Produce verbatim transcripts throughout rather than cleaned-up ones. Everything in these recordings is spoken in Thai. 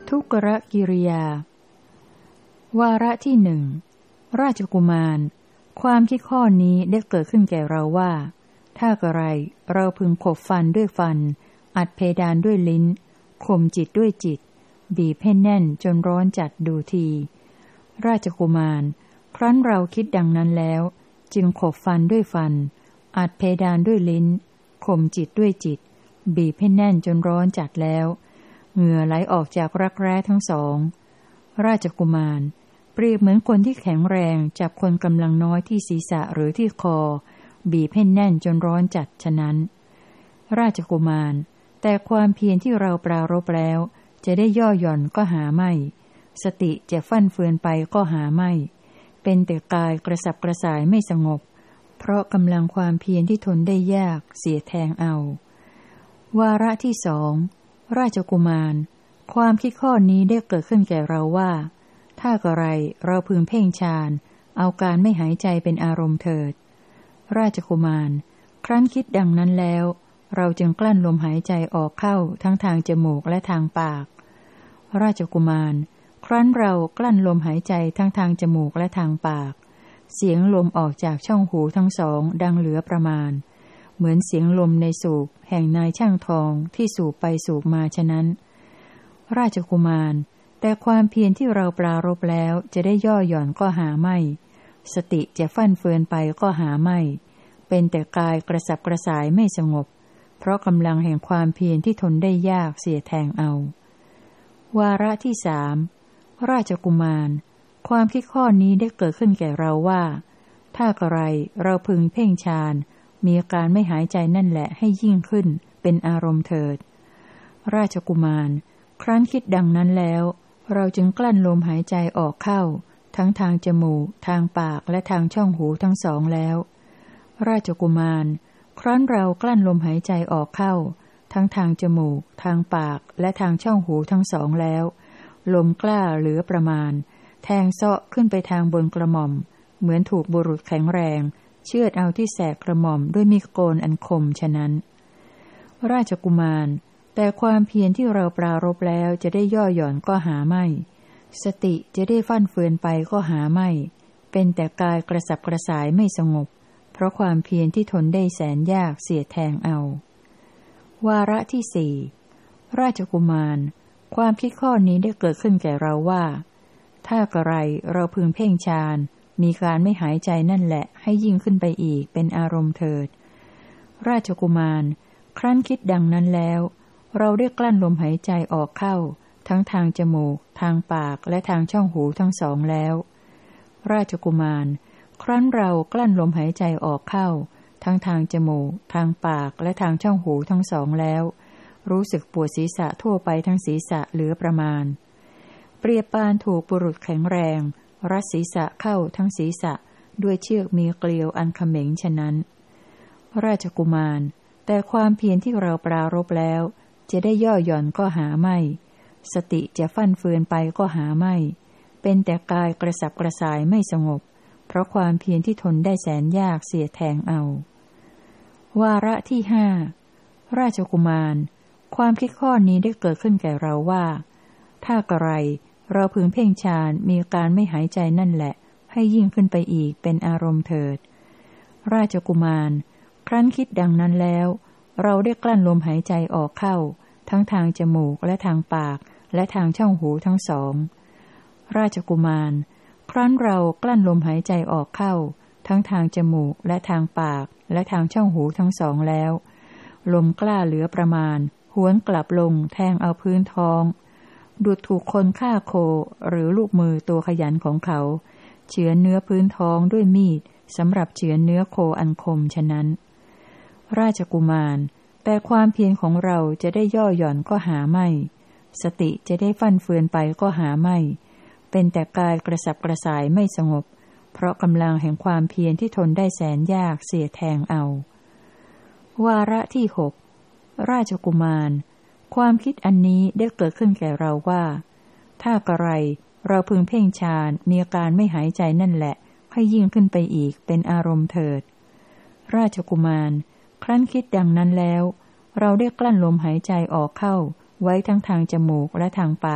ทุกรกิริยาวาระที่หนึ่งราชกุมารความคิดข้อนี้ได้เกิดขึ้นแก่เราว่าถ้ากระไรเราพึงขบฟันด้วยฟันอัดเพดานด้วยลิ้นข่มจิตด้วยจิตบีบให้แน่นจนร้อนจัดดูทีราชกุมารครั้นเราคิดดังนั้นแล้วจึงขบฟันด้วยฟันอัดเพดานด้วยลิ้นข่มจิตด้วยจิตบีบให้แน่นจนร้อนจัดแล้วเหงื่อไหลออกจากรักแร้ทั้งสองราชกุมารเปรียบเหมือนคนที่แข็งแรงจับคนกำลังน้อยที่ศีรษะหรือที่คอบีบให้แน่นจนร้อนจัดฉะนั้นราชกุมารแต่ความเพียรที่เราปรารภแล้วจะได้ย่อหย่อนก็หาไม่สติจะฟั่นเฟือนไปก็หาไม่เป็นแต่กายกระสับกระส่ายไม่สงบเพราะกำลังความเพียรที่ทนได้ยากเสียแทงเอาวาระที่สองราชกุมารความคิดข้อนี้ได้เกิดขึ้นแก่เราว่าถ้ากระไรเราพึงเพ่งฌานเอาการไม่หายใจเป็นอารมณ์เถิดราชกุมารครั้นคิดดังนั้นแล้วเราจึงกลั้นลมหายใจออกเข้าทั้งทางจมูกและทางปากราชกุมารครั้นเรากลั้นลมหายใจทั้งทางจมูกและทางปากเสียงลมออกจากช่องหูทั้งสองดังเหลือประมาณเหมือนเสียงลมในสูบแห่งนายช่างทองที่สูบไปสูบมาฉะนั้นราชกุมารแต่ความเพียรที่เราปรารภแล้วจะได้ย่อหย่อนก็หาไม่สติจะฟั่นเฟือนไปก็หาไม่เป็นแต่กายกระสับกระส่ายไม่สงบเพราะกำลังแห่งความเพียรที่ทนได้ยากเสียแทงเอาวาระที่สามราชกุมารความคิดข้อนี้ได้เกิดขึ้นแก่เราว่าถ้ากระไรเราพึงเพ่งฌานมีอาการไม่หายใจนั่นแหละให้ยิ่งขึ้นเป็นอารมณ์เถิดราชกุมารครั้นคิดดังนั้นแล้วเราจึงกลั้นลมหายใจออกเข้าทั้งทางจมูกทางปากและทางช่องหูทั้งสองแล้วราชกุมารครั้นเรากลั้นลมหายใจออกเข้าทั้งทางจมูกทางปากและทางช่องหูทั้งสองแล้วลมกล้าเหลือประมาณแทงเซาะขึ้นไปทางบนกระหม่อมเหมือนถูกบุรุษแข็งแรงเชือดเอาที่แสกกระหม่อมด้วยมีดโกนอันคมฉะนั้นราชกุมารแต่ความเพียรที่เราปรารภแล้วจะได้ย่อหย่อนก็หาไม่สติจะได้ฟั่นเฟือนไปก็หาไม่เป็นแต่กายกระสับกระส่ายไม่สงบเพราะความเพียรที่ทนได้แสนยากเสียแทงเอาวาระที่สี่ราชกุมารความคิดข้อนี้ได้เกิดขึ้นแก่เราว่าถ้ากระไรเราพึงเพ่งฌานมีการไม่หายใจนั่นแหละให้ยิ่งขึ้นไปอีกเป็นอารมณ์เถิดราชกุมารครั้นคิดดังนั้นแล้วเราได้กลั้นลมหายใจออกเข้าทั้งทางจมูกทางปากและทางช่องหูทั้งสองแล้วราชกุมารครั้นเรากลั้นลมหายใจออกเข้าทั้งทางจมูกทางปากและทางช่องหูทั้งสองแล้วรู้สึกปวดศีรษะทั่วไปทั้งศีรษะเหลือประมาณเปรียบปานถูกบุรุษแข็งแรงรัดศีรษะเข้าทั้งศีรษะด้วยเชือกมีเกลียวอันเขม็งฉะนั้นราชกุมารแต่ความเพียรที่เราปรารภแล้วจะได้ย่อหย่อนก็หาไม่สติจะฟั่นเฟือนไปก็หาไม่เป็นแต่กายกระสับกระส่ายไม่สงบเพราะความเพียรที่ทนได้แสนยากเสียแทงเอาวาระที่ห้าราชกุมารความคิดข้อนี้ได้เกิดขึ้นแก่เราว่าถ้ากระไรเราพึงเพ่งฌานมีการไม่หายใจนั่นแหละให้ยิ่งขึ้นไปอีกเป็นอารมณ์เถิดราชกุมารครั้นคิดดังนั้นแล้วเราได้กลั้นลมหายใจออกเข้าทั้งทางจมูกและทางปากและทางช่องหูทั้งสองราชกุมารครั้นเรากลั้นลมหายใจออกเข้าทั้งทางจมูกและทางปากและทางช่องหูทั้งสองแล้วลมกล้าเหลือประมาณหวนกลับลงแทงเอาพื้นท้องดุจถูกคนฆ่าโคหรือลูกมือตัวขยันของเขาเฉือนเนื้อพื้นท้องด้วยมีดสำหรับเฉือนเนื้อโคอันคมฉะนั้นราชกุมารแต่ความเพียรของเราจะได้ย่อหย่อนก็หาไม่สติจะได้ฟั่นเฟือนไปก็หาไม่เป็นแต่กายกระสับกระส่ายไม่สงบเพราะกำลังแห่งความเพียรที่ทนได้แสนยากเสียแทงเอาวาระที่หกราชกุมารความคิดอันนี้ได้เกิดขึ้นแก่เราว่าถ้ากระไรเราพึงเพ่งฌานมีอาการไม่หายใจนั่นแหละให้ยิ่งขึ้นไปอีกเป็นอารมณ์เถิดราชกุมารครั้นคิดดังนั้นแล้วเราได้กลั้นลมหายใจออกเข้าไว้ทั้งทางจมูกและทางปาก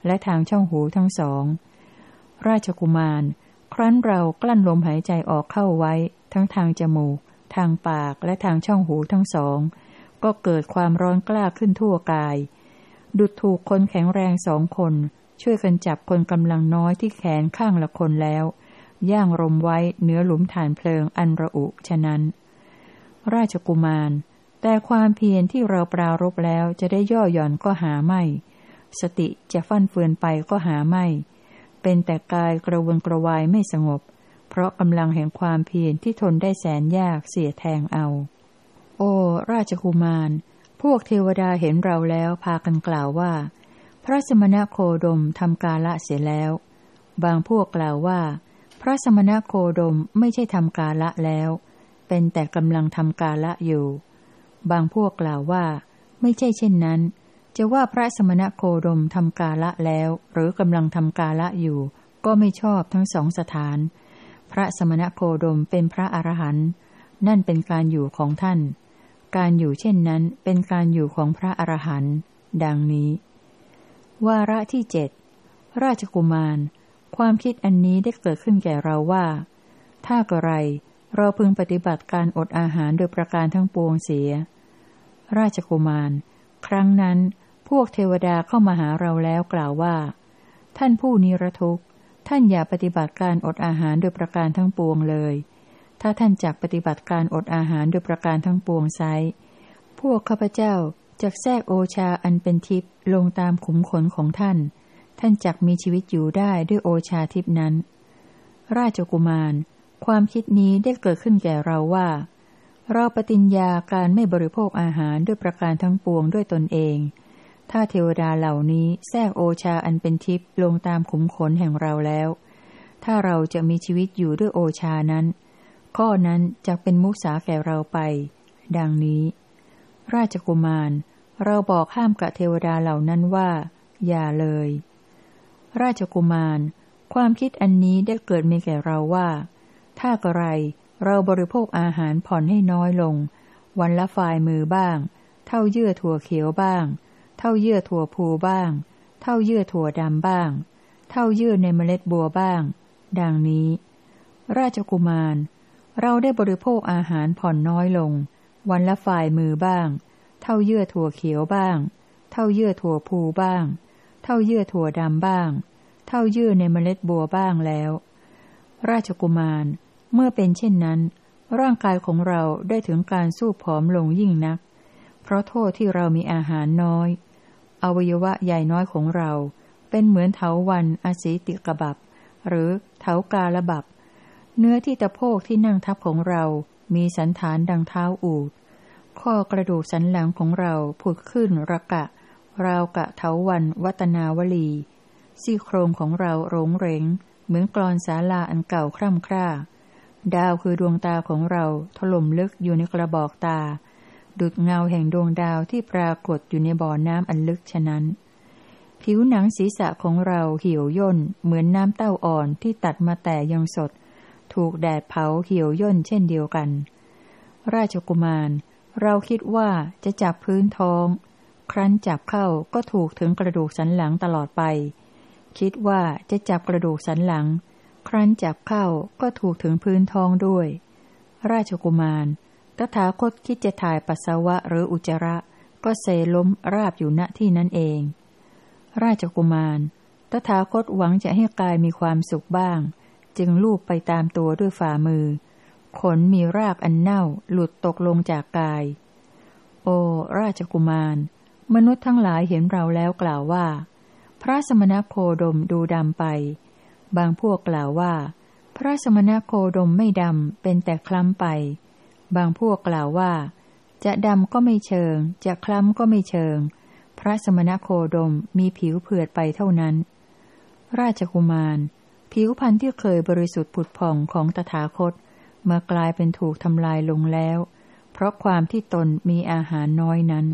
และทางช่องหูทั้งสองราชกุมารครั้นเรากลั้นลมหายใจออกเข้าไว้ทั้งทางจมูกทางปากและทางช่องหูทั้งสองก็เกิดความร้อนกล้าขึ้นทั่วกายดุจถูกคนแข็งแรงสองคนช่วยกันจับคนกำลังน้อยที่แขนข้างละคนแล้วย่างรมไว้เหนือหลุมฐานเพลิงอันระอุฉะนั้นราชกุมารแต่ความเพียรที่เราปรารภแล้วจะได้ย่อหย่อนก็หาไม่สติจะฟั่นเฟือนไปก็หาไม่เป็นแต่กายกระวนกระวายไม่สงบเพราะกำลังแห่งความเพียรที่ทนได้แสนยากเสียแทงเอาโอ้ราชกุมารพวกเทวดาเห็นเราแล้วพากันกล่าวว่าพระสมณโคดมทำกาละเสียแล้วบางพวกกล่าวว่าพระสมณโคดมไม่ใช่ทำกาละแล้วเป็นแต่กำลังทำกาละอยู่บางพวกกล่าวว่าไม่ใช่เช่นนั้นจะว่าพระสมณโคดมทำกาละแล้วหรือกำลังทำกาละอยู่ก็ไม่ชอบทั้งสองสถานพระสมณโคดมเป็นพระอรหันต์นั่นเป็นการอยู่ของท่านการอยู่เช่นนั้นเป็นการอยู่ของพระอรหันต์ดังนี้วาระที่เจ็ดราชกุมารความคิดอันนี้ได้เกิดขึ้นแก่เราว่าถ้ากระไรเราพึงปฏิบัติการอดอาหารโดยประการทั้งปวงเสียราชกุมารครั้งนั้นพวกเทวดาเข้ามาหาเราแล้วกล่าวว่าท่านผู้นิรทุกข์ท่านอย่าปฏิบัติการอดอาหารโดยประการทั้งปวงเลยถ้าท่านจักปฏิบัติการอดอาหารโดยประการทั้งปวงไซร้พวกข้าพเจ้าจักแทรกโอชาอันเป็นทิพย์ลงตามขุมขนของท่านท่านจักมีชีวิตอยู่ได้ด้วยโอชาทิพย์นั้นราชกุมารความคิดนี้ได้เกิดขึ้นแก่เราว่าเราปฏิญญาการไม่บริโภคอาหารด้วยประการทั้งปวงด้วยตนเองถ้าเทวดาเหล่านี้แทรกโอชาอันเป็นทิพย์ลงตามขุมขนแห่งเราแล้วถ้าเราจะมีชีวิตอยู่ด้วยโอชานั้นข้อนั้นจักเป็นมุสาแก่เราไปดังนี้ราชกุมารเราบอกห้ามกับเทวดาเหล่านั้นว่าอย่าเลยราชกุมารความคิดอันนี้ได้เกิดมีแก่เราว่าถ้ากระไรเราบริโภคอาหารผ่อนให้น้อยลงวันละฝ่ายมือบ้างเท่าเยื่อถั่วเขียวบ้างเท่าเยื่อถั่วพูบ้างเท่าเยื่อถั่วดำบ้างเท่าเยื่อในเมล็ดบัวบ้างดังนี้ราชกุมารเราได้บริโภคอาหารผ่อนน้อยลงวันละฝ่ายมือบ้างเท่าเยื่อถั่วเขียวบ้างเท่าเยื่อถั่วพูบ้างเท่าเยื่อถั่วดำบ้างเท่าเยื่อในเมล็ดบัวบ้างแล้วราชกุมารเมื่อเป็นเช่นนั้นร่างกายของเราได้ถึงการสู้ผอมลงยิ่งนักเพราะโทษที่เรามีอาหารน้อยอวัยวะใหญ่น้อยของเราเป็นเหมือนเถาวัลย์อสีติกบับหรือเถากาลบับเนื้อที่ตะโพกที่นั่งทับของเรามีสันฐานดังเท้าอูฐข้อกระดูกสันหลังของเราผุดขึ้นระกะราวกะเถาวัลย์วัตนาวลีซี่โครงของเราโรงเหร็งเหมือนกลอนศาลาอันเก่าคร่ำคร่าดาวคือดวงตาของเราถล่มลึกอยู่ในกระบอกตาดุจเงาแห่งดวงดาวที่ปรากฏอยู่ในบ่อน้ำอันลึกฉะนั้นผิวหนังศีรษะของเราเหี่ยวย่นเหมือนน้ำเต้าอ่อนที่ตัดมาแต่ยังสดถูกแดดเผาเหี่ยวย่นเช่นเดียวกันราชกุมารเราคิดว่าจะจับพื้นท้องครั้นจับเข้าก็ถูกถึงกระดูกสันหลังตลอดไปคิดว่าจะจับกระดูกสันหลังครั้นจับเข้าก็ถูกถึงพื้นท้องด้วยราชกุมารตถาคตคิดจะถ่ายปัสสาวะหรืออุจจาระก็เซล้มราบอยู่ณที่นั้นเองราชกุมารตถาคตหวังจะให้กายมีความสุขบ้างจึงลูบไปตามตัวด้วยฝ่ามือขนมีรากอันเน่าหลุดตกลงจากกายโอ้ราชกุมารมนุษย์ทั้งหลายเห็นเราแล้วกล่าวว่าพระสมณโคดมดูดำไปบางพวกกล่าวว่าพระสมณโคดมไม่ดำเป็นแต่คล้ำไปบางพวกกล่าวว่าจะดำก็ไม่เชิงจะคล้ำก็ไม่เชิงพระสมณโคดมมีผิวเผือดไปเท่านั้นราชกุมารผิวพรรณที่เคยบริสุทธิ์ผุดผ่องของตถาคตมากลายเป็นถูกทำลายลงแล้วเพราะความที่ตนมีอาหารน้อยนั้น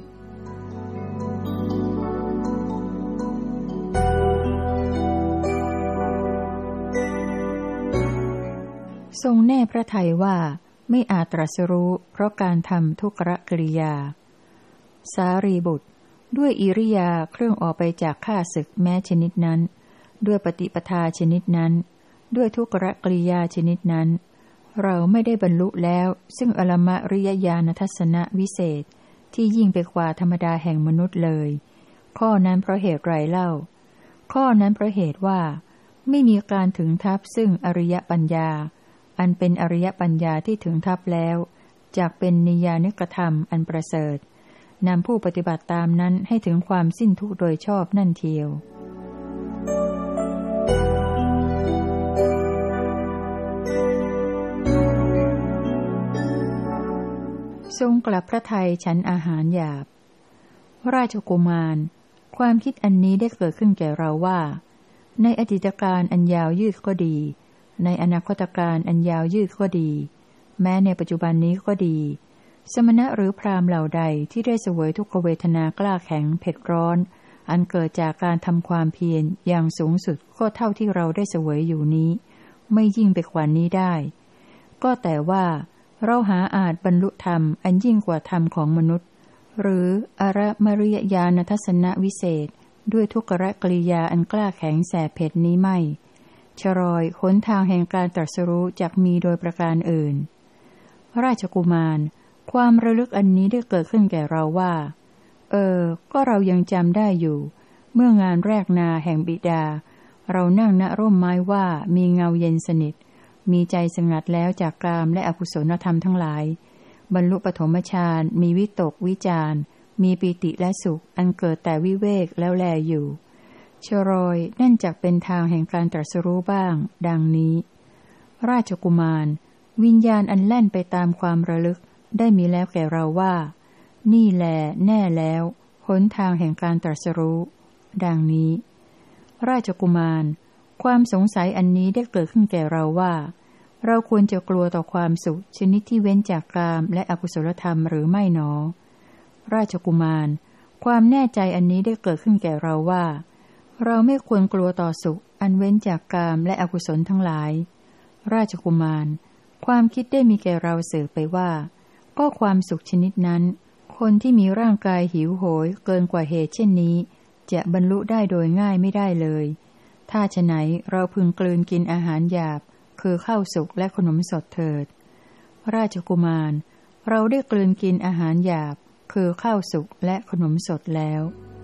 ทรงแน่พระทัยว่าไม่อาจตรัสรู้เพราะการทำทุกขกิริยาสารีบุตรด้วยอิริยาเครื่องออกไปจากข้าศึกแม้ชนิดนั้นด้วยปฏิปทาชนิดนั้นด้วยทุกขกริยาชนิดนั้นเราไม่ได้บรรลุแล้วซึ่งอรมริยญาณทัศนวิเศษที่ยิ่งไปกว่าธรรมดาแห่งมนุษย์เลยข้อนั้นเพราะเหตุไรเล่าข้อนั้นเพราะเหตุว่าไม่มีการถึงทัพซึ่งอริยปัญญาอันเป็นอริยปัญญาที่ถึงทัพแล้วจากเป็นนิยานิกธรรมอันประเสริฐนำผู้ปฏิบัติตามนั้นให้ถึงความสิ้นทุกข์โดยชอบนั่นเทียวทรงกลับพระทัยฉันอาหารหยาบราชกุมารความคิดอันนี้ได้เกิดขึ้นแก่เราว่าในอดีตการอันยาวยืดก็ดีในอนาคตการอันยาวยืดก็ดีแม้ในปัจจุบันนี้ก็ดีสมณะหรือพราหมณ์เหล่าใดที่ได้เสวยทุกขเวทนากล้าแข็งเผ็ดร้อนอันเกิดจากการทำความเพียรอย่างสูงสุดก็เท่าที่เราได้เสวยอยู่นี้ไม่ยิ่งไปกว่านี้ได้ก็แต่ว่าเราหาอาจบรรลุธรรมอันยิ่งกว่าธรรมของมนุษย์หรืออรมริยญาณทัศนวิเศษด้วยทุกขกริยาอันกล้าแข็งแสบเผ็ดนี้ไม่ชรอยหนทางแห่งการตรัสรู้จักมีโดยประการอื่นราชกุมารความระลึกอันนี้ได้เกิดขึ้นแก่เราว่าเออก็เรายังจำได้อยู่เมื่องานแรกนาแห่งบิดาเรานั่งณร่มไม้ว่ามีเงาเย็นสนิทมีใจสงัดแล้วจากกามและอกุศลธรรมทั้งหลายบรรลุปฐมฌานมีวิตกวิจารมีปีติและสุขอันเกิดแต่วิเวกแล้วแลอยู่ชรอยนั่นจักเป็นทางแห่งการตรัสรู้บ้างดังนี้ราชกุมารวิญญาณอันแล่นไปตามความระลึกได้มีแล้วแก่เราว่านี่แลแน่แล้วหนทางแห่งการตรัสรู้ดังนี้ราชกุมารความสงสัยอันนี้ได้เกิดขึ้นแก่เราว่าเราควรจะกลัวต่อความสุขชนิดที่เว้นจากกามและอกุศลธรรมหรือไม่หนอราชกุมารความแน่ใจอันนี้ได้เกิดขึ้นแก่เราว่าเราไม่ควรกลัวต่อสุขอันเว้นจากกามและอกุศลทั้งหลายราชกุมารความคิดได้มีแก่เราสืบไปว่าก็ความสุขชนิดนั้นคนที่มีร่างกายหิวโหยเกินกว่าเหตุเช่นนี้จะบรรลุได้โดยง่ายไม่ได้เลยถ้าฉะไหนเราพึงกลืนกินอาหารหยาบคือข้าวสุกและขนมสดเถิดราชกุมารเราได้กลืนกินอาหารหยาบคือข้าวสุกและขนมสดแล้ว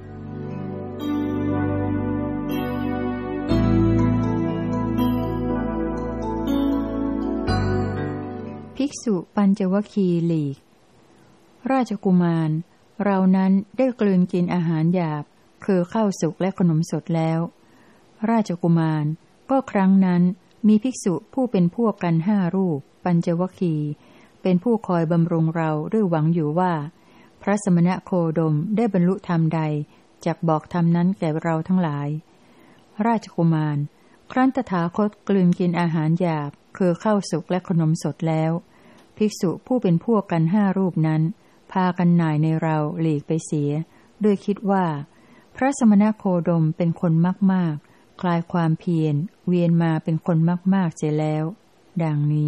ภิกษุปัญจวัคคีย์หลีกราชกุมารเรานั้นได้กลืนกินอาหารหยาบคือข้าวสุกและขนมสดแล้วราชกุมารก็ครั้งนั้นมีภิกษุผู้เป็นพวกกันห้ารูปปัญจวัคคีย์เป็นผู้คอยบำรุงเราด้วยหวังอยู่ว่าพระสมณโคดมได้บรรลุธรรมใดจักบอกธรรมนั้นแก่เราทั้งหลายราชกุมารครั้นตถาคตกลืนกินอาหารหยาบคือข้าวสุกและขนมสดแล้วภิกษุผู้เป็นพวกกันห้ารูปนั้นพากันหน่ายในเราหลีกไปเสียด้วยคิดว่าพระสมณโคดมเป็นคนมากๆคลายความเพียรเวียนมาเป็นคนมากๆเสียแล้วดังนี้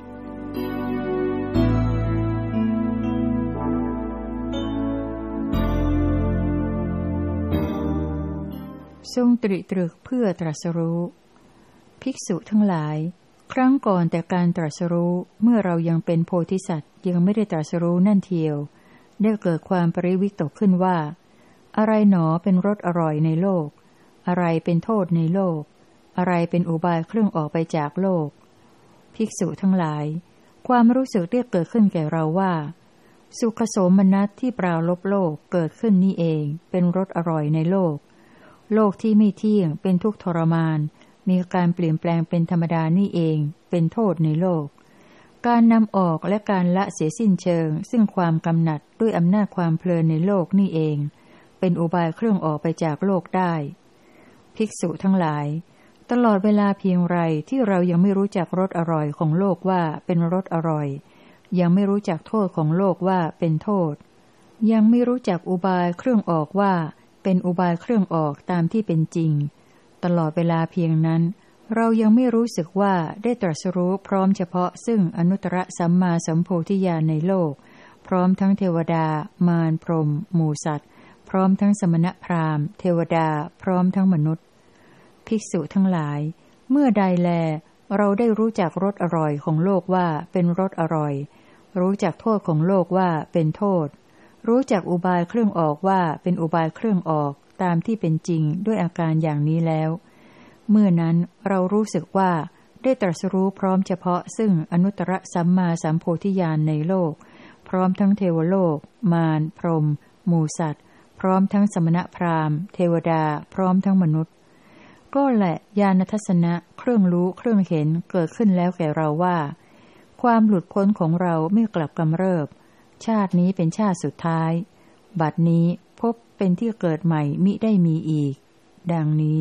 ทรงตริตรึกเพื่อตรัสรู้ภิกษุทั้งหลายครั้งก่อนแต่การตรัสรู้เมื่อเรายังเป็นโพธิสัตว์ยังไม่ได้ตรัสรู้นั่นเทียวได้เกิดความปริวิตกขึ้นว่าอะไรหนอเป็นรสอร่อยในโลกอะไรเป็นโทษในโลกอะไรเป็นอุบายเครื่องออกไปจากโลกภิกษุทั้งหลายความรู้สึกได้เกิดขึ้นแก่เราว่าสุขโสมนัสที่ปราลบโลกเกิดขึ้นนี่เองเป็นรสอร่อยในโลกโลกที่ไม่เที่ยงเป็นทุกข์ทรมานมีการเปลี่ยนแปลงเป็นธรรมดานี่เองเป็นโทษในโลกการนำออกและการละเสียสิ้นเชิงซึ่งความกำหนัดด้วยอำนาจความเพลินในโลกนี่เองเป็นอุบายเครื่องออกไปจากโลกได้ภิกษุทั้งหลายตลอดเวลาเพียงไรที่เรายังไม่รู้จักรสอร่อยของโลกว่าเป็นรสอร่อยยังไม่รู้จักโทษของโลกว่าเป็นโทษยังไม่รู้จักอุบายเครื่องออกว่าเป็นอุบายเครื่องออกตามที่เป็นจริงตลอดเวลาเพียงนั้นเรายังไม่รู้สึกว่าได้ตรัสรู้พร้อมเฉพาะซึ่งอนุตตรสัมมาสัมโพธิญาณในโลกพร้อมทั้งเทวดามารพรหมหมู่สัตว์พร้อมทั้งสมณพราหมณ์เทวดาพร้อมทั้งมนุษย์ภิกษุทั้งหลายเมื่อใดแลเราได้รู้จักรสอร่อยของโลกว่าเป็นรสอร่อยรู้จักโทษของโลกว่าเป็นโทษรู้จักอุบายเครื่องออกว่าเป็นอุบายเครื่องออกตามที่เป็นจริงด้วยอาการอย่างนี้แล้วเมื่อนั้นเรารู้สึกว่าได้ตรัสรู้พร้อมเฉพาะซึ่งอนุตตรสัมมาสัมโพธิญาณในโลกพร้อมทั้งเทวโลกมารพรหมหมู่สัตว์พร้อมทั้งสมณพราหมณ์เทวดาพร้อมทั้งมนุษย์ก็แหละญาณทัศนะเครื่องรู้เครื่องเห็นเกิดขึ้นแล้วแก่เราว่าความหลุดพ้นของเราไม่กลับกำเริบชาตินี้เป็นชาติสุดท้ายบัดนี้พบเป็นที่เกิดใหม่มิได้มีอีกดังนี้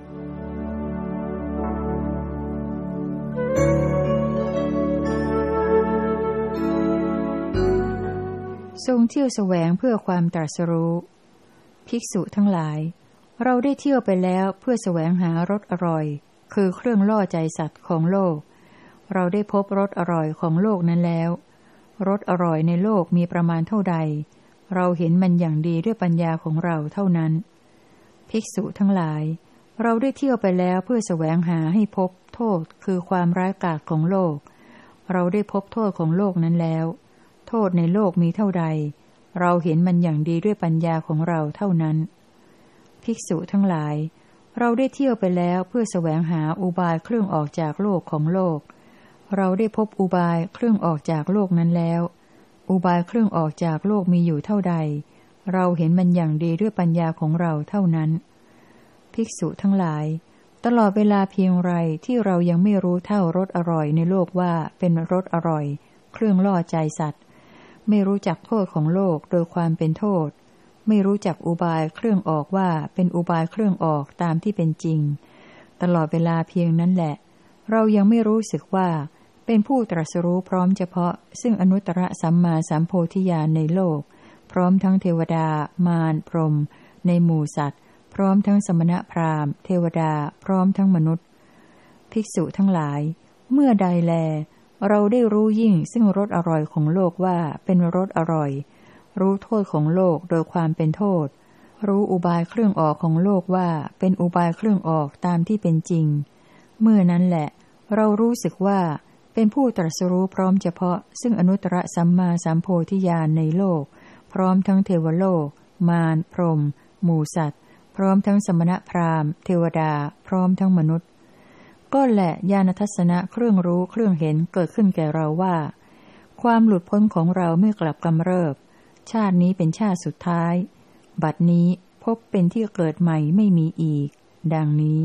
ทรงเที่ยวแสวงเพื่อความตรัสรู้ภิกษุทั้งหลายเราได้เที่ยวไปแล้วเพื่อแสวงหารสอร่อยคือเครื่องล่อใจสัตว์ของโลกเราได้พบรสอร่อยของโลกนั้นแล้วรสอร่อยในโลกมีประมาณเท่าใดเราเห็นมันอย่างดีด้วยปัญญาของเราเท่านั้นภิกษุทั้งหลายเราได้เที่ยวไปแล้วเพื่อแสวงหาให้พบโทษคือความร้ายกาจของโลกเราได้พบโทษของโลกนั้นแล้วโทษในโลกมีเท่าใดเราเห็นมันอย่างดีด้วยปัญญาของเราเท่านั้นภิกษุทั้งหลายเราได้เที่ยวไปแล้วเพื่อแสวงหาอุบายเครื่องออกจากโลกของโลกเราได้พบอุบายเครื่องออกจากโลกนั้นแล้วอุบายเครื่องออกจากโลกมีอยู่เท่าใดเราเห็นมันอย่างดีด้วยปัญญาของเราเท่านั้นภิกษุทั้งหลายตลอดเวลาเพียงไรที่เรายังไม่รู้เท่ารสอร่อยในโลกว่าเป็นรสอร่อยเครื่องล่อใจสัตว์ไม่รู้จักโทษของโลกโดยความเป็นโทษไม่รู้จักอุบายเครื่องออกว่าเป็นอุบายเครื่องออกตามที่เป็นจริงตลอดเวลาเพียงนั้นแหละเรายังไม่รู้สึกว่าเป็นผู้ตรัสรู้พร้อมเฉพาะซึ่งอนุตตรสัมมาสัมโพธิญาณในโลกพร้อมทั้งเทวดามารพรหมในหมู่สัตว์พร้อมทั้งสมณพราหมณ์เทวดาพร้อมทั้งมนุษย์ภิกษุทั้งหลายเมื่อใดแลเราได้รู้ยิ่งซึ่งรสอร่อยของโลกว่าเป็นรสอร่อยรู้โทษของโลกโดยความเป็นโทษรู้อุบายเครื่องออกของโลกว่าเป็นอุบายเครื่องออกตามที่เป็นจริงเมื่อนั้นแหละเรารู้สึกว่าเป็นผู้ตรัสรู้พร้อมเฉพาะซึ่งอนุตตรสัมมาสัมโพธิญาณในโลกพร้อมทั้งเทวโลกมารพรหมหมู่สัตว์พร้อมทั้งสมณพราหมณ์เทวดาพร้อมทั้งมนุษย์ก็แหละญาณทัศนะเครื่องรู้เครื่องเห็นเกิดขึ้นแก่เราว่าความหลุดพ้นของเราไม่กลับกำเริบชาตินี้เป็นชาติสุดท้ายบัดนี้พบเป็นที่เกิดใหม่ไม่มีอีกดังนี้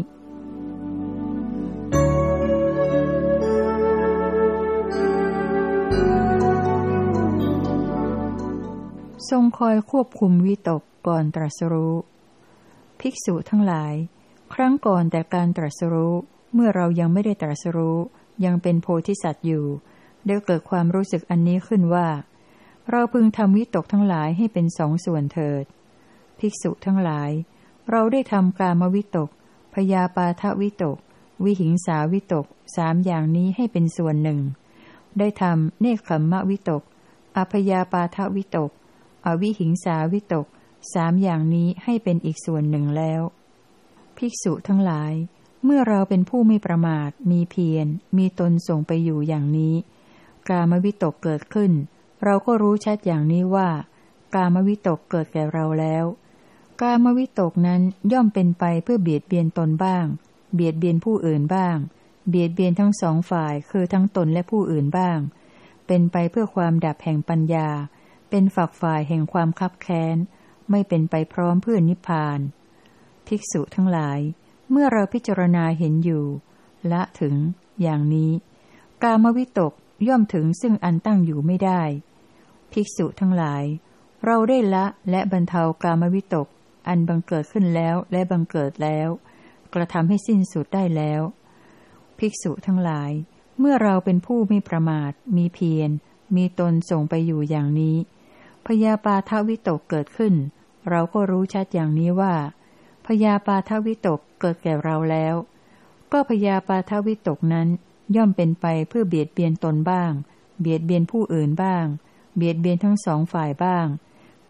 ทรงคอยควบคุมวิตกก่อนตรัสรู้ภิกษุทั้งหลายครั้งก่อนแต่การตรัสรู้เมื่อเรายังไม่ได้ตรัสรู้ยังเป็นโพธิสัตว์อยู่ได้เกิดความรู้สึกอันนี้ขึ้นว่าเราพึงทำวิตกทั้งหลายให้เป็นสองส่วนเถิดภิกษุทั้งหลายเราได้ทำกามวิตกพยาปาทวิตกวิหิงสาวิตกสามอย่างนี้ให้เป็นส่วนหนึ่งได้ทำเนคขมมะวิตกอพยาปาทวิตกอวิหิงสาวิตกสามอย่างนี้ให้เป็นอีกส่วนหนึ่งแล้วภิกษุทั้งหลายเมื่อเราเป็นผู้ไม่ประมาทมีเพียรมีตนส่งไปอยู่อย่างนี้กามวิตกเกิดขึ้นเราก็รู้ชัดอย่างนี้ว่ากามวิตกเกิดแก่เราแล้วกามวิตกนั้นย่อมเป็นไปเพื่อเบียดเบียนตนบ้างเบียดเบียนผู้อื่นบ้างเบียดเบียนทั้งสองฝ่ายคือทั้งตนและผู้อื่นบ้างเป็นไปเพื่อความดับแห่งปัญญาเป็นฝักฝ่ายแห่งความคับแค้นไม่เป็นไปพร้อมเพื่อนิพพานภิกษุทั้งหลายเมื่อเราพิจารณาเห็นอยู่ละถึงอย่างนี้กามวิตกย่อมถึงซึ่งอันตั้งอยู่ไม่ได้ภิกษุทั้งหลายเราได้ละและบรรเทากามวิตกอันบังเกิดขึ้นแล้วและบังเกิดแล้วกระทำให้สิ้นสุดได้แล้วภิกษุทั้งหลายเมื่อเราเป็นผู้ไม่ประมาทมีเพียรมีตนส่งไปอยู่อย่างนี้พยาปาทวิตกเกิดขึ้นเราก็รู้ชัดอย่างนี้ว่าพยาปาทวิตกเกิดแก่เราแล้วก็พยาปาทวิตกนั้นย่อมเป็นไปเพื่อเบียดเบียนตนบ้างเบียดเบียนผู้อื่นบ้างเบียดเบียนทั้งสองฝ่ายบ้างเ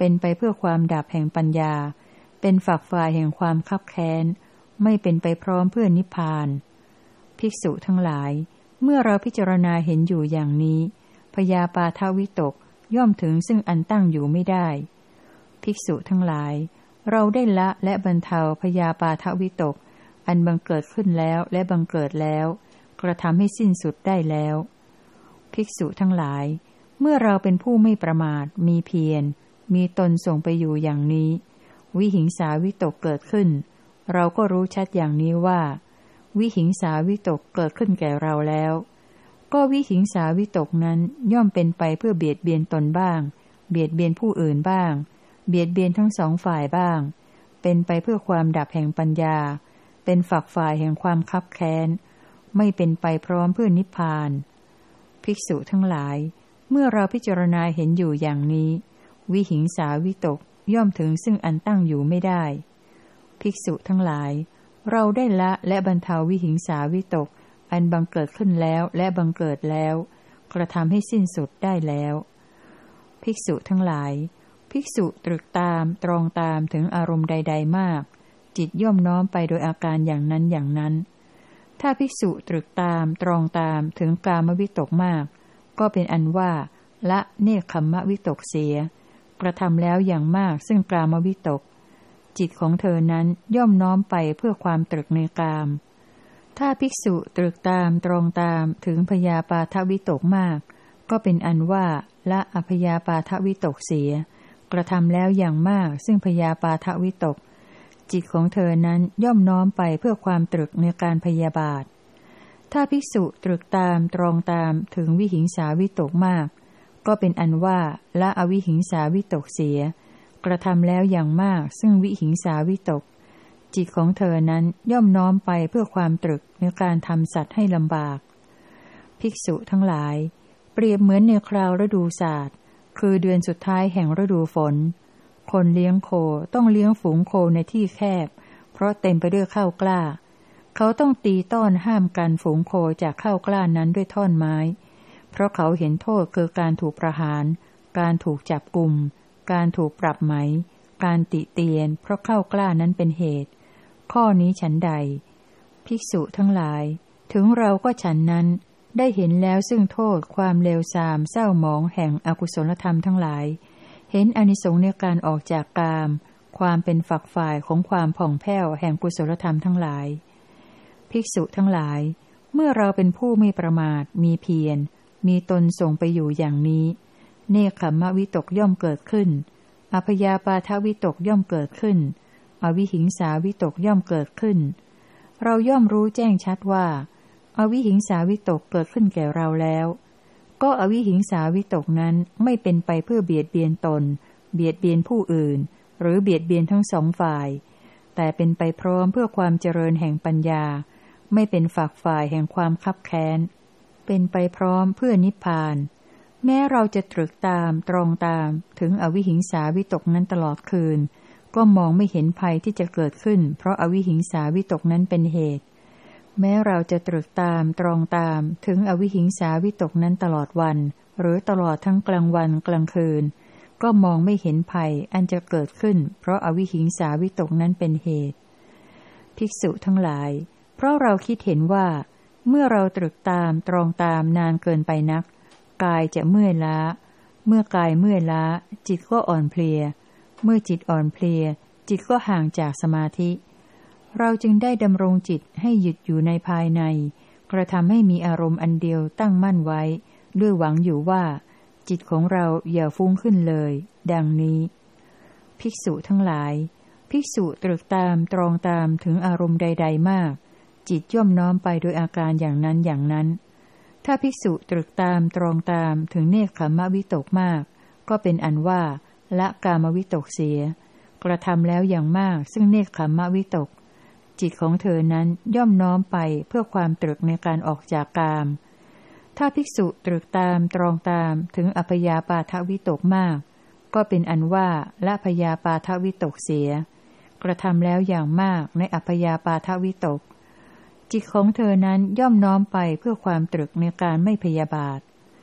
เป็นไปเพื่อความดับแห่งปัญญาเป็นฝักฝ่ายแห่งความคับแค้นไม่เป็นไปพร้อมเพื่อนิพพานภิกษุทั้งหลายเมื่อเราพิจารณาเห็นอยู่อย่างนี้พยาปาทวิตกย่อมถึงซึ่งอันตั้งอยู่ไม่ได้ภิกษุทั้งหลายเราได้ละและบรรเทาพยาปาทวิตกอันบังเกิดขึ้นแล้วและบังเกิดแล้วกระทำให้สิ้นสุดได้แล้วภิกษุทั้งหลายเมื่อเราเป็นผู้ไม่ประมาทมีเพียรมีตนส่งไปอยู่อย่างนี้วิหิงสาวิตกเกิดขึ้นเราก็รู้ชัดอย่างนี้ว่าวิหิงสาวิตกเกิดขึ้นแก่เราแล้วก็วิหิงสาวิตกนั้นย่อมเป็นไปเพื่อเบียดเบียนตนบ้างเบียดเบียนผู้อื่นบ้างเบียดเบียนทั้งสองฝ่ายบ้างเป็นไปเพื่อความดับแห่งปัญญาเป็นฝักฝ่ายแห่งความคับแค้นไม่เป็นไปพร้อมเพื่อนิพพานภิกษุทั้งหลายเมื่อเราพิจารณาเห็นอยู่อย่างนี้วิหิงสาวิตกย่อมถึงซึ่งอันตั้งอยู่ไม่ได้ภิกษุทั้งหลายเราได้ละและบรรเทาวิหิงสาวิตกอันบังเกิดขึ้นแล้วและบังเกิดแล้วกระทำให้สิ้นสุดได้แล้วภิกษุทั้งหลายภิกษุตรึกตามตรองตามถึงอารมณ์ใดๆมากจิตย่อมน้อมไปโดยอาการอย่างนั้นอย่างนั้นถ้าภิกษุตรึกตามตรองตามถึงกามวิตกมากก็เป็นอันว่าละเนคขัมมวิตกเสียกระทำแล้วอย่างมากซึ่งกามวิตกจิตของเธอนั้นย่อมน้อมไปเพื่อความตรึกในกามถ้าภิกษุตรึกตามตรองตามถึงพยาปาทวิตกมากก็เป็นอันว่าละอพยาปาทวิตกเสียกระทำแล้วอย่างมากซึ่งพยาปาทวิตกจิตของเธอนั้นย่อมน้อมไปเพื่อความตรึกในการพยาบาทถ้าภิกษุตรึกตามตรองตามถึงวิหิงสาวิตกมากก็เป็นอันว่าละอวิหิงสาวิตกเสียกระทำแล้วอย่างมากซึ่งวิหิงสาวิตกจิตของเธอนั้นย่อมน้อมไปเพื่อความตรึกในการทำสัตว์ให้ลำบากภิกษุทั้งหลายเปรียบเหมือนในคราวฤดูศาสตร์คือเดือนสุดท้ายแห่งฤดูฝนคนเลี้ยงโคต้องเลี้ยงฝูงโคในที่แคบเพราะเต็มไปด้วยข้าวกล้าเขาต้องตีต้อนห้ามกันฝูงโคจากข้าวกล้านั้นด้วยท่อนไม้เพราะเขาเห็นโทษคือการถูกประหารการถูกจับกุมการถูกปรับไหมการติเตียนเพราะข้าวกล้านั้นเป็นเหตุข้อนี้ฉันใดภิกษุทั้งหลายถึงเราก็ฉันนั้นได้เห็นแล้วซึ่งโทษความเลวทรามเศร้าหมองแห่งอกุศลธรรมทั้งหลายเห็นอานิสงส์ในการออกจากกามความเป็นฝักฝ่ายของความผ่องแผ้วแห่งกุศลธรรมทั้งหลายภิกษุทั้งหลายเมื่อเราเป็นผู้ไม่ประมาทมีเพียรมีตนส่งไปอยู่อย่างนี้เนคขัมมวิตกย่อมเกิดขึ้นอพยาปาทวิตกย่อมเกิดขึ้นอวิหิงสาวิตกย่อมเกิดขึ้นเราย่อมรู้แจ้งชัดว่าอวิหิงสาวิตกเกิดขึ้นแก่เราแล้วก็อวิหิงสาวิตกนั้นไม่เป็นไปเพื่อเบียดเบียนตนเบียดเบียนผู้อื่นหรือเบียดเบียนทั้งสองฝ่ายแต่เป็นไปพร้อมเพื่อความเจริญแห่งปัญญาไม่เป็นฝักฝ่ายแห่งความคับแค้นเป็นไปพร้อมเพื่อนิพพานแม้เราจะตรึกตามตรองตามถึงอวิหิงสาวิตกนั้นตลอดคืนก็มองไม่เห็นภัยที่จะเกิดขึ้นเพราะอวิหิงสาวิตกนั้นเป็นเหตุแม้เราจะตรึกตามตรองตามถึงอวิหิงสาวิตกนั้นตลอดวันหรือตลอดทั้งกลางวันกลางคืนก็มองไม่เห็นภัยอันจะเกิดขึ้นเพราะอวิหิงสาวิตกนั้นเป็นเหตุภิกษุทั้งหลายเพราะเราคิดเห็นว่าเมื่อเราตรึกตามตรองตามนานเกินไปนักกายจะเมื่อยล้าเมื่อกายเมื่อยล้าจิตก็อ่อนเพลียเมื่อจิตอ่อนเพลียจิตก็ห่างจากสมาธิเราจึงได้ดำรงจิตให้หยุดอยู่ในภายในกระทำให้มีอารมณ์อันเดียวตั้งมั่นไว้ด้วยหวังอยู่ว่าจิตของเราอย่าฟุ้งขึ้นเลยดังนี้ภิกษุทั้งหลายภิกษุตรึกตามตรองตามถึงอารมณ์ใดๆมากจิตย่อมน้อมไปโดยอาการอย่างนั้นอย่างนั้นถ้าภิกษุตรึกตามตรองตามถึงเนคขัมมวิตกมากก็เป็นอันว่าละกามวิตกเสียกระทำแล้วอย่างมากซึ่งเนคขัมมวิตกจิตของเธอนั้นย่อมน้อมไปเพื่อความตรึกในการออกจากกามถ้าภิกษุตรึกตามตรองตามถึงอพยาปาทวิตกมากก็เป็นอันว่าละพยาปาทวิตกเสียกระทำแล้วอย่างมากในอพยาปาทวิตกจิตของเธอนั้นย่อมน้อมไปเพื่อความตรึกในการไม่พยาบาท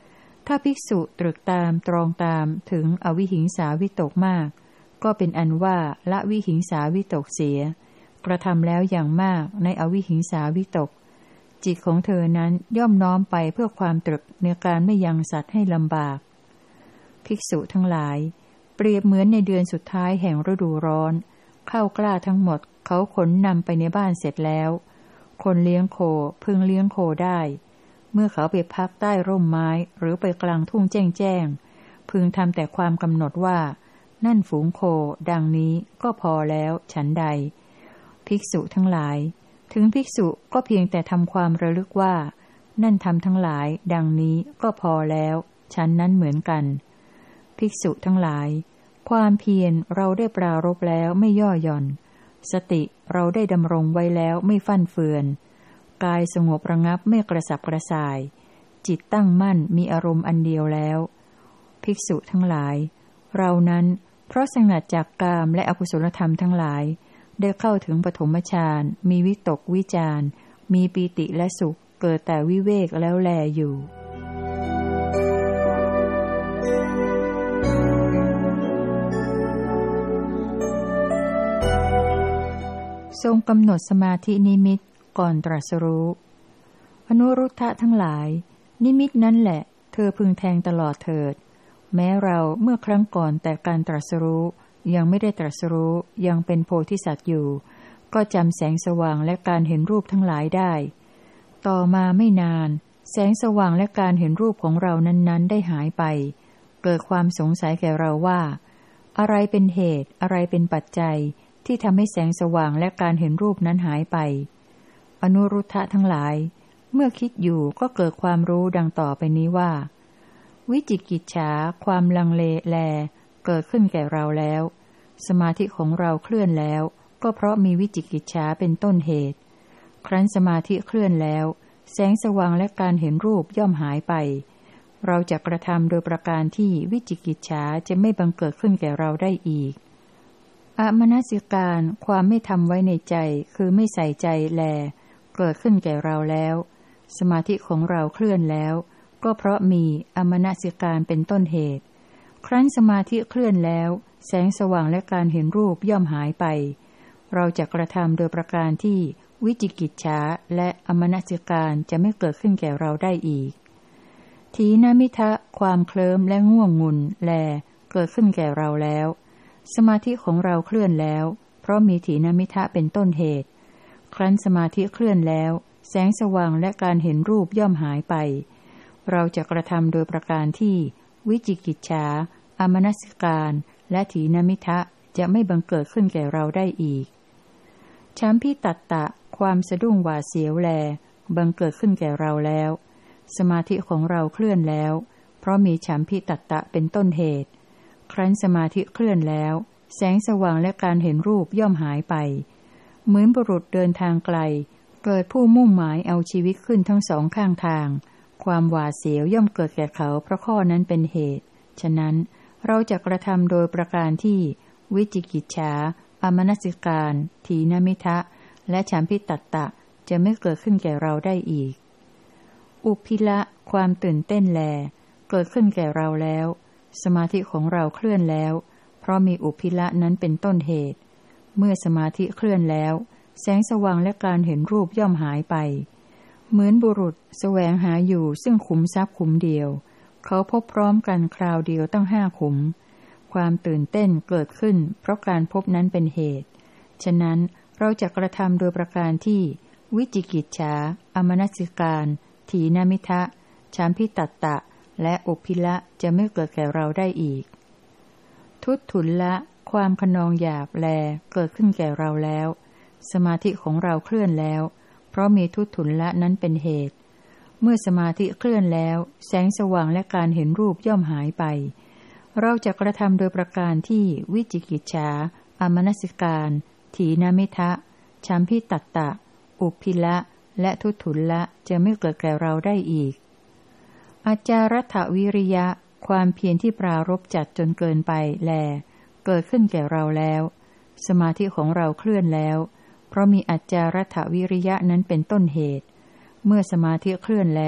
ถ้าภิกษุตรึกตามตรองตามถึงอวิหิงสาวิตกมากก็เป็นอันว่าละวิหิงสาวิตกเสียกระทำแล้วอย่างมากในอวิหิงสาวิตกจิตของเธอนั้นย่อมน้อมไปเพื่อความตรึกในการไม่ยังสัตว์ให้ลำบากภิกษุทั้งหลายเปรียบเหมือนในเดือนสุดท้ายแห่งฤดูร้อนข้าวกล้าทั้งหมดเขาขนนำไปในบ้านเสร็จแล้วคนเลี้ยงโคพึงเลี้ยงโคได้เมื่อเขาไปพักใต้ร่มไม้หรือไปกลางทุ่งแจ้งแจ้งพึงทำแต่ความกำหนดว่านั่นฝูงโคดังนี้ก็พอแล้วฉันใดภิกษุทั้งหลายถึงภิกษุก็เพียงแต่ทำความระลึกว่านั่นทำทั้งหลายดังนี้ก็พอแล้วฉันนั้นเหมือนกันภิกษุทั้งหลายความเพียรเราได้ปรารภแล้วไม่ย่อหย่อนสติเราได้ดำรงไว้แล้วไม่ฟั่นเฟือนกายสงบระงับไม่กระสับกระส่ายจิตตั้งมั่นมีอารมณ์อันเดียวแล้วภิกษุทั้งหลายเรานั้นเพราะสงัดจากกามและอกุศลธรรมทั้งหลายได้เข้าถึงปฐมฌานมีวิตกวิจารมีปีติและสุขเกิดแต่วิเวกแล้วแลอยู่ทรงกำหนดสมาธินิมิตก่อนตรัสรู้อนุรุทธะทั้งหลายนิมิตนั้นแหละเธอพึงแทงตลอดเถิดแม้เราเมื่อครั้งก่อนแต่การตรัสรู้ยังไม่ได้ตรัสรู้ยังเป็นโพธิสัตว์อยู่ก็จำแสงสว่างและการเห็นรูปทั้งหลายได้ต่อมาไม่นานแสงสว่างและการเห็นรูปของเรานั้นๆได้หายไปเกิดความสงสัยแก่เราว่าอะไรเป็นเหตุอะไรเป็นปัจจัยที่ทำให้แสงสว่างและการเห็นรูปนั้นหายไปอนุรุทธะทั้งหลายเมื่อคิดอยู่ก็เกิดความรู้ดังต่อไปนี้ว่าวิจิกิจฉาความลังเลแลเกิดขึ้นแก่เราแล้วสมาธิของเราเคลื่อนแล้วก็เพราะมีวิจิกิจฉาเป็นต้นเหตุครั้นสมาธิเคลื่อนแล้วแสงสว่างและการเห็นรูปย่อมหายไปเราจะกระทำโดยประการที่วิจิกิจฉาจะไม่บังเกิดขึ้นแก่เราได้อีกอมนสิการความไม่ทำไว้ในใจคือไม่ใส่ใจแลเกิดขึ้นแก่เราแล้วสมาธิของเราเคลื่อนแล้วก็เพราะมีอมนสิการเป็นต้นเหตุครั้นสมาธิเคลื่อนแล้วแสงสว่างและการเห็นรูปย่อมหายไปเราจะกระทำโดยประการที่วิจิกิจฉาและอมนสิการจะไม่เกิดขึ้นแก่เราได้อีกถีนมิทะความเคลิ้มและง่วงงุนแลเกิดขึ้นแก่เราแล้วสมาธิของเราเคลื่อนแล้วเพราะมีถีนมิทะเป็นต้นเหตุครั้นสมาธิเคลื่อนแล้วแสงสว่างและการเห็นรูปย่อมหายไปเราจะกระทำโดยประการที่วิจิกิจฉาอมนสิการและถีนมิทะจะไม่บังเกิดขึ้นแก่เราได้อีกฉัมพิตัตตะความสะดุ้งหวาดเสียวแลบังเกิดขึ้นแก่เราแล้วสมาธิของเราเคลื่อนแล้วเพราะมีฉัมพิตัตตะเป็นต้นเหตุครั้นสมาธิเคลื่อนแล้วแสงสว่างและการเห็นรูปย่อมหายไปเหมือนบุรุษเดินทางไกลเกิดผู้มุ่งหมายเอาชีวิตขึ้นทั้งสองข้างทางความหวาดเสียวย่อมเกิดแก่เขาเพราะข้อนั้นเป็นเหตุฉะนั้นเราจะกระทำโดยประการที่วิจิกิจฉาอมนสิการถีนมิทะและฉัมพิตัตตะจะไม่เกิดขึ้นแก่เราได้อีกอุพิละความตื่นเต้นแลเกิดขึ้นแก่เราแล้วสมาธิของเราเคลื่อนแล้วเพราะมีอุพิละนั้นเป็นต้นเหตุเมื่อสมาธิเคลื่อนแล้วแสงสว่างและการเห็นรูปย่อมหายไปเหมือนบุรุษแสวงหาอยู่ซึ่งขุมทรัพย์ขุมเดียวเขาพบพร้อมกันคราวเดียวตั้งห้าขุมความตื่นเต้นเกิดขึ้นเพราะการพบนั้นเป็นเหตุฉะนั้นเราจะกระทำโดยประการที่วิจิกิจฉาอมนสิการถีนมิทะฉัมพิตัตตะและอุพิละจะไม่เกิดแก่เราได้อีกทุตถุลละความขนองหยาบแลเกิดขึ้นแก่เราแล้วสมาธิของเราเคลื่อนแล้วเพราะมีทุตถุลละนั้นเป็นเหตุเมื่อสมาธิเคลื่อนแล้วแสงสว่างและการเห็นรูปย่อมหายไปเราจะกระทำโดยประการที่วิจิกิจฉาอมนสิการถีนมิทะฉัมพิตัตตะอุพิละและทุตถุลละจะไม่เกิดแก่เราได้อีกอาจารัฐวิริยะความเพียรที่ปรารภจัดจนเกินไปแลเกิดขึ้นแก่เราแล้วสมาธิของเราเคลื่อนแล้วเพราะมีอาจารัฐวิริยะนั้นเป็นต้นเหตุเมื่อสมาธิเคลื่อนแล้ว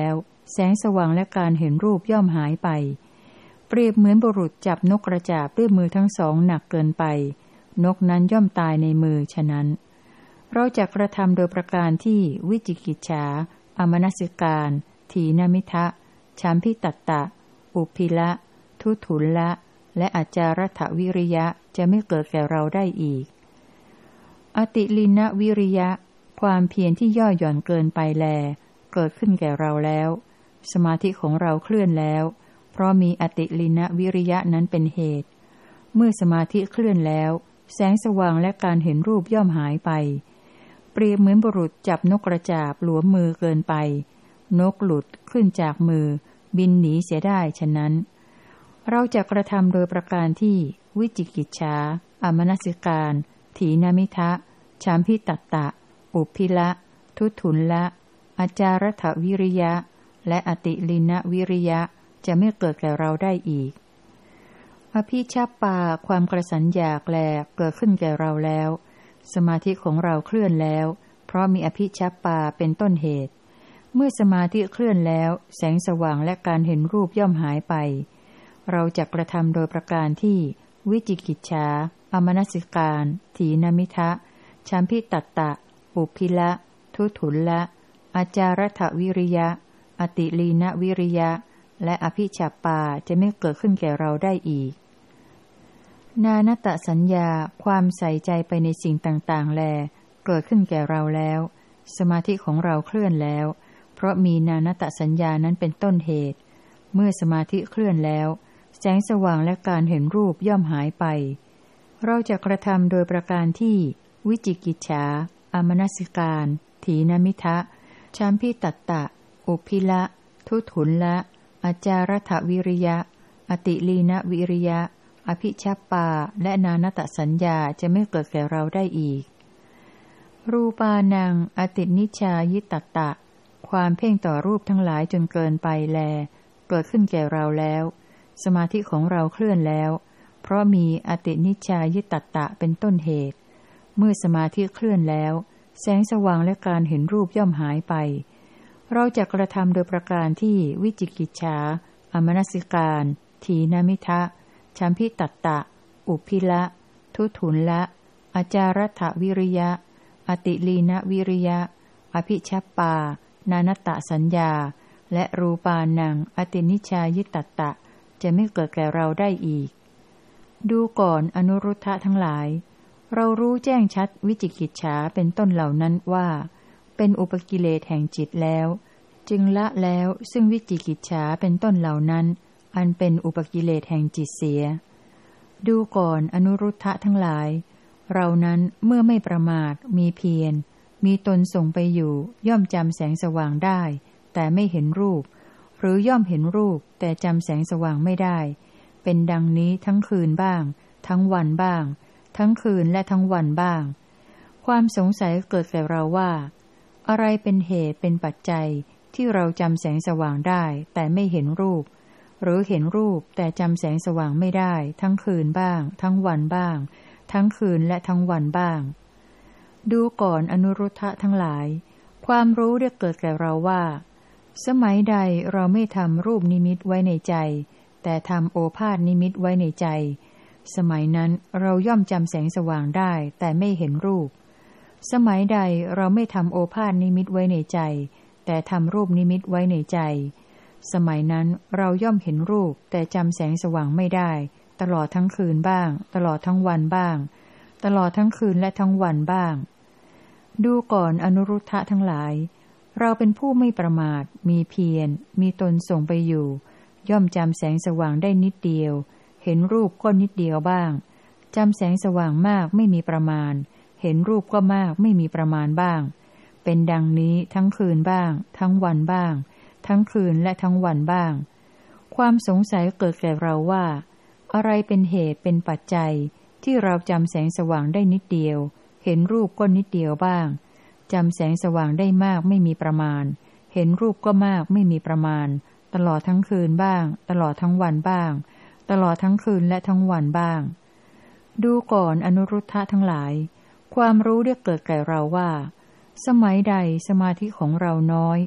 แสงสว่างและการเห็นรูปย่อมหายไปเปรียบเหมือนบุรุษจับนกกระจาบด้วยมือทั้งสองหนักเกินไปนกนั้นย่อมตายในมือฉะนั้นเราจะกระทำโดยประการที่วิจิกิจฉาอมนสิการถีนมิทะชัมพิตัตตะอุพิละทุถุลละและอาจารัฐวิริยะจะไม่เกิดแก่เราได้อีกอติลินวิริยะความเพียรที่ย่อหย่อนเกินไปแลเกิดขึ้นแก่เราแล้วสมาธิของเราเคลื่อนแล้วเพราะมีอติลินวิริยะนั้นเป็นเหตุเมื่อสมาธิเคลื่อนแล้วแสงสว่างและการเห็นรูปย่อมหายไปเปรียบเหมือนบุรุษจับนกกระจาบหลวมมือเกินไปนกหลุดขึ้นจากมือบินหนีเสียได้ฉะนั้นเราจะกระทำโดยประการที่วิจิกิจฉาอมนสิการถีนมิทะชัมพิตัตตะอุพิละทุถุลละอาจารัฐวิริยะและอติลินวิริยะจะไม่เกิดแก่เราได้อีกอภิชัปปาความกระสันอยากแลเกิดขึ้นแก่เราแล้วสมาธิของเราเคลื่อนแล้วเพราะมีอภิชัปปาเป็นต้นเหตุเมื่อสมาธิเคลื่อนแล้วแสงสว่างและการเห็นรูปย่อมหายไปเราจะกระทำโดยประการที่วิจิกิจฉาอมนสิการถีนมิทะชัมพิตัตตะอุพิละทุถุลละอาจารัฐวิริยะอติลีนวิริยะและอภิชัปปาจะไม่เกิดขึ้นแก่เราได้อีกนานตสัญญาความใส่ใจไปในสิ่งต่างๆแลเกิดขึ้นแก่เราแล้วสมาธิของเราเคลื่อนแล้วเพราะมีนานตสัญญานั้นเป็นต้นเหตุเมื่อสมาธิเคลื่อนแล้วแสงสว่างและการเห็นรูปย่อมหายไปเราจะกระทำโดยประการที่วิจิกิจฉาอมนสิการถีนมิทะชัมพิตัตตะอุพิละทุถุลละอาจารัฐวิริยะอติลีนวิริยะอภิชัปปาและนานตสัญญาจะไม่เกิดแก่เราได้อีกรูปานังอตินิชายิตตตะความเพ่งต่อรูปทั้งหลายจนเกินไปแลเกิดขึ้นแก่เราแล้วสมาธิของเราเคลื่อนแล้วเพราะมีอตินิชายิตตตะเป็นต้นเหตุเมื่อสมาธิเคลื่อนแล้วแสงสว่างและการเห็นรูปย่อมหายไปเราจะกระทำโดยประการที่วิจิกิจฉาอมนสิการถีนมิทะชัมพิตัตตะอุพิละทุถุลละอาจารัฐวิริยะอติลีนวิริยะอภิชัปปานานตสัญญาและรูปานังอตินิชายิตตตะจะไม่เกิดแก่เราได้อีกดูก่อนอนุรุทธะทั้งหลายเรารู้แจ้งชัดวิจิกิจฉาเป็นต้นเหล่านั้นว่าเป็นอุปกิเลสแห่งจิตแล้วจึงละแล้วซึ่งวิจิกิจฉาเป็นต้นเหล่านั้นอันเป็นอุปกิเลสแห่งจิตเสียดูก่อนอนุรุทธะทั้งหลายเรานั้นเมื่อไม่ประมาทมีเพียรมีตนส่งไปอยู่ย่อมจำแสงสว่างได้แต่ไม่เห็นรูปหรือย่อมเห็นรูปแต่จำแสงสว่างไม่ได้เป็นดังนี้ทั้งคืนบ้างทั้งวันบ้างทั้งคืนและทั้งวันบ้างความสงสัยเกิดแก่เราว่าอะไรเป็นเหตุเป็นปัจจัยที่เราจำแสงสว่างได้แต่ไม่เห็นรูปหรือเห็นรูปแต่จำแสงสว่างไม่ได้ทั้งคืนบ้างทั้งวันบ้างทั้งคืนและทั้งวันบ้างดูก่อนอนุรุทธะทั้งหลายความรู้ได้เกิดแก่เราว่าสมัยใดเราไม่ทำรูปนิมิตไว้ในใจแต่ทำโอภาสนิมิตไว้ในใจสมัยนั้นเราย่อมจำแสงสว่างได้แต่ไม่เห็นรูปสมัยใดเราไม่ทำโอภาสนิมิตไว้ในใจแต่ทำรูปนิมิตไว้ในใจสมัยนั้นเราย่อมเห็นรูปแต่จำแสงสว่างไม่ได้ตลอดทั้งคืนบ้างตลอดทั้งวันบ้างตลอดทั้งคืนและทั้งวันบ้างดูก่อนอนุรุทธะทั้งหลายเราเป็นผู้ไม่ประมาทมีเพียรมีตนส่งไปอยู่ย่อมจำแสงสว่างได้นิดเดียวเห็นรูปก็นิดเดียวบ้างจำแสงสว่างมากไม่มีประมาณเห็นรูปก็มากไม่มีประมาณบ้างเป็นดังนี้ทั้งคืนบ้างทั้งวันบ้างทั้งคืนและทั้งวันบ้างความสงสัยเกิดแก่เราว่าอะไรเป็นเหตุเป็นปัจจัยที่เราจำแสงสว่างได้นิดเดียวเห็นรูปก็นิดเดียวบ้างจำแสงสว่างได้มากไม่มีประมาณเห็นรูปก็มากไม่มีประมาณตลอดทั้งคืนบ้างตลอดทั้งวันบ้างตลอดทั้งคืนและทั้งวันบ้างดูก่อนอนุรุทธะทั้งหลายความรู้ได้เกิดแก่เราว่าสมัยใดสมาธิของเราน้อย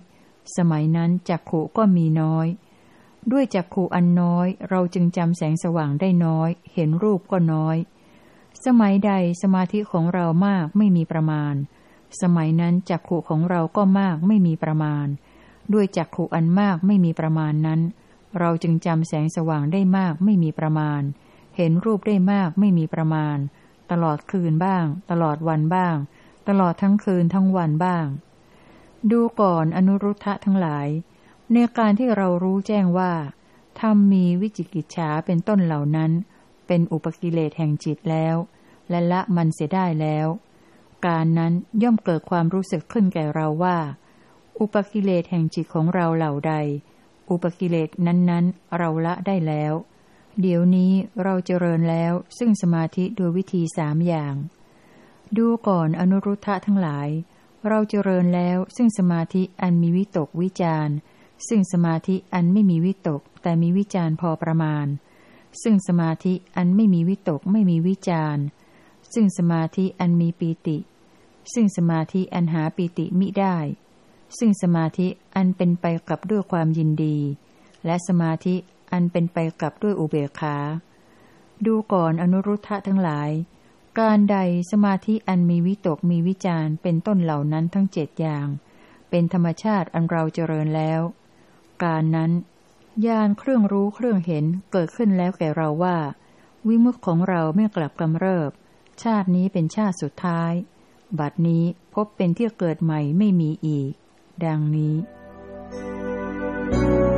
สมัยนั้นจักขุก็มีน้อยด้วยจักขุอันน้อยเราจึงจำแสงสว่างได้น้อยเห็นรูปก็น้อยสมัยใดสมาธิของเรามากไม่มีประมาณสมัยนั้นจักขุของเราก็มากไม่มีประมาณด้วยจักขุอันมากไม่มีประมาณนั้นเราจึงจำแสงสว่างได้มากไม่มีประมาณเห็นรูปได้มากไม่มีประมาณตลอดคืนบ้างตลอดวันบ้างตลอดทั้งคืนทั้งวันบ้างดูก่อนอนุรุทธะทั้งหลายในการที่เรารู้แจ้งว่าธรรมมีวิจิกิจฉาเป็นต้นเหล่านั้นเป็นอุปกิเลสแห่งจิตแล้วและละมันเสียได้แล้วการนั้นย่อมเกิดความรู้สึกขึ้นแก่เราว่าอุปกิเลสแห่งจิตของเราเหล่าใดอุปกิเลสนั้นๆเราละได้แล้วเดี๋ยวนี้เราเจริญแล้วซึ่งสมาธิโดยวิธีสามอย่างดูก่อนอนุรุทธะทั้งหลายเราเจริญแล้วซึ่งสมาธิอันมีวิตกวิจารซึ่งสมาธิอันไม่มีวิตกแต่มีวิจารพอประมาณซึ่งสมาธิอันไม่มีวิตกไม่มีวิจารซึ่งสมาธิอันมีปีติซึ่งสมาธิอันหาปีติมิได้ซึ่งสมาธิอันเป็นไปกับด้วยความยินดีและสมาธิอันเป็นไปกับด้วยอุเบกขาดูก่อนอนุรุทธะทั้งหลายการใดสมาธิอันมีวิตกมีวิจารเป็นต้นเหล่านั้นทั้งเจ็ดอย่างเป็นธรรมชาติอันเราเจริญแล้วการนั้นญาณเครื่องรู้เครื่องเห็นเกิดขึ้นแล้วแก่เราว่าวิมุตติของเราไม่กลับกำเริบชาตินี้เป็นชาติสุดท้ายบัดนี้พบเป็นที่เกิดใหม่ไม่มีอีกดังนี้